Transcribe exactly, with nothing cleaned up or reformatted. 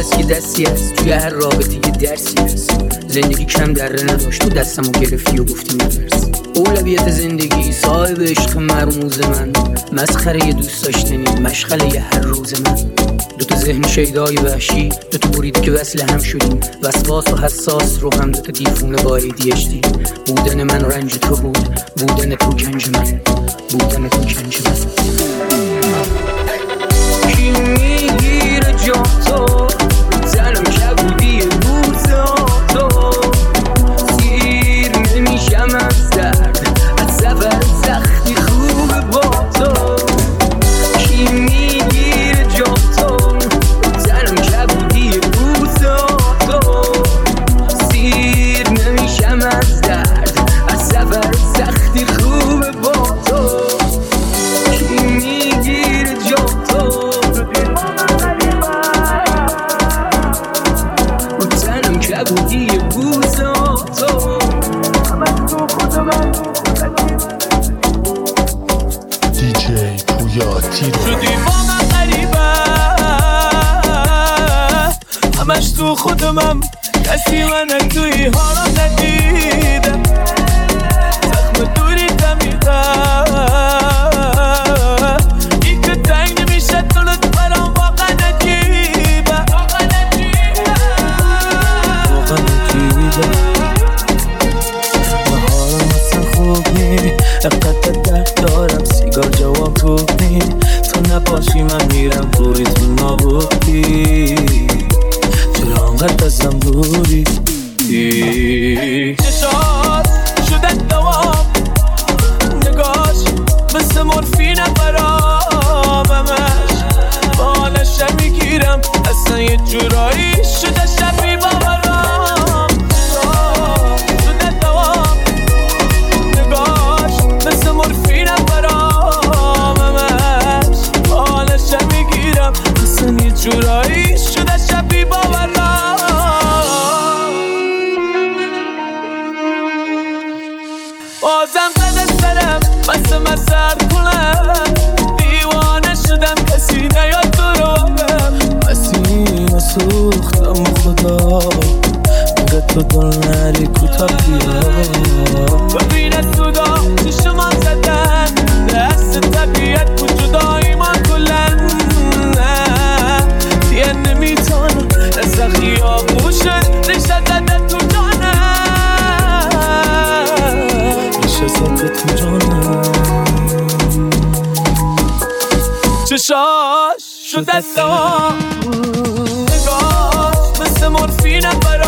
هست که دستی هست توی هر رابطه یه درسی هست. زندگی کم دره نداشت تو دستمو گرفتی و گفتی نترس. اولویت زندگی صاحب عشق مرموز من، مسخره یه دوست داشتنی مشغله یه هر روز من. دوتا ذهن شیدای وحشی، دوتا بریده که وصل هم شدیم، وسواس و حساس رو هم دوتا دیفونه با ای دی اچ دی. بودن من رنج تو بود، بودن تو گنج من، بودن تو گنج من. کی میگیره جا تو زنم کبودی روزا تو، سیر نمیشم از درد از سفر سختی خوب با تو. کی میگیره جا تو زنم کبودی روزا تو، سیر نمیشم از درد از سفر سختی خوب با تو. کی میگیره جا تو زنم کبودی روزا تو. دیجی پویا تیرو شدی با من غریبه، همش تو خودمم، کسی من توی ها را ندیده. زخم دوری دمیده ای که تنگ نمیشه دلت برام واقعا نجیبه، واقعا نجیبه. مهارم اصلا خوب نی، اقدر درد دارم سیگار جواب خوب نی. تو نباشی من میرم دوری تو نابودی، چرا انقدر ازم دوری؟ چشات شده دوام، نگاش مثل مورفینه برام، همش بالشه میگیرم اصلا یه جورایی شده شبی باورم. شده دوام، نگاش مثل مورفینه برام، همش بالشه میگیرم اصلا یه جورایی شده شبی باورم. بازم زده سرم بسه من سر کنم، دیوانه شدم کسی نیاد تو رو مسیح سوختم خدا، میگه تو دل نری کوتا بیا. ببین سودا چشمان زدن دست طبیعت بود جدایی ما کلن، دیگه نمیتونم از خیابون شد ریشه زده تو جانم، ریشه زده تو جانم. چشاش شده دام، نگاش مثل مورفینه برام،